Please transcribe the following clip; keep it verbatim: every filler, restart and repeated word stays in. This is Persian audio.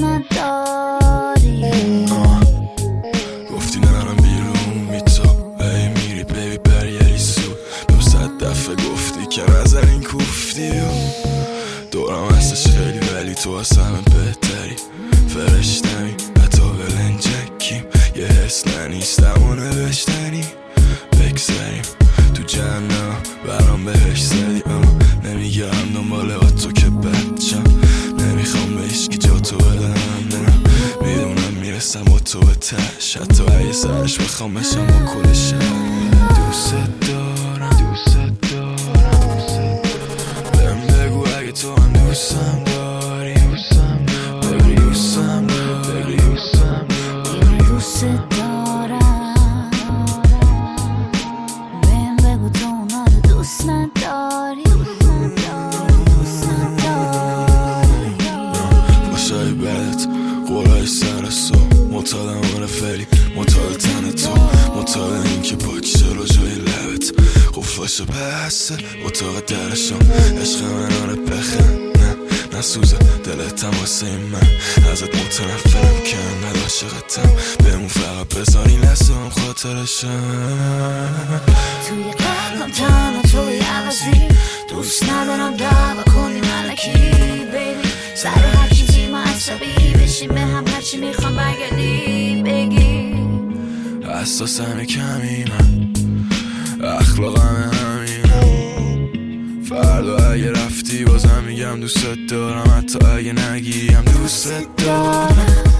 نداری. گفتی نرم بیرون میتا ای میری بیبی برگری سو دو صد دفعه گفتی که نظر این کوفتی دورم هستش خیلی ولی تو از همه بهتری فرشتمی حتی ولنجکیم یه حس ننیستم و نوشتنی بگذاریم تو جهنم برام بهش زدی نمیگرم دنبال تو که بچم نمیخوام به هیچکی جا تو بدم میدونم میرسم با تو به تش حتی اگه سرش بخوام بشم با کل شهر دوست دارم دوست دارم بهم بگو اگه تو هم دوستم داری دوستم داری دوستم داری دوستم داری دوست دارم بهم بگو تو اونا رو دوست نداری دوست نداری. باشای بدت قولای سر سو مطالم آره فری مطال تن تو مطال این که پاک چرا جای لبت قفاشو بسته اتاق درشم عشق من آره بخن نه نسوزه دلتم واسه من ازت متنفرم که انقدر عاشقتم بهمون فقط بذاری لسم خاطرشم توی قلبم تنها توی عوضی دوست ندارم دعوا کنی ملکی بیبی سر هر چیزی ما عصبی بشیم به هم هرچی میخوام برگردی بگی حساسم کمی من اخلاقم همینم فردا اگه رفتی بازم میگم دوست دارم حتی اگه نگیم دوست دارم.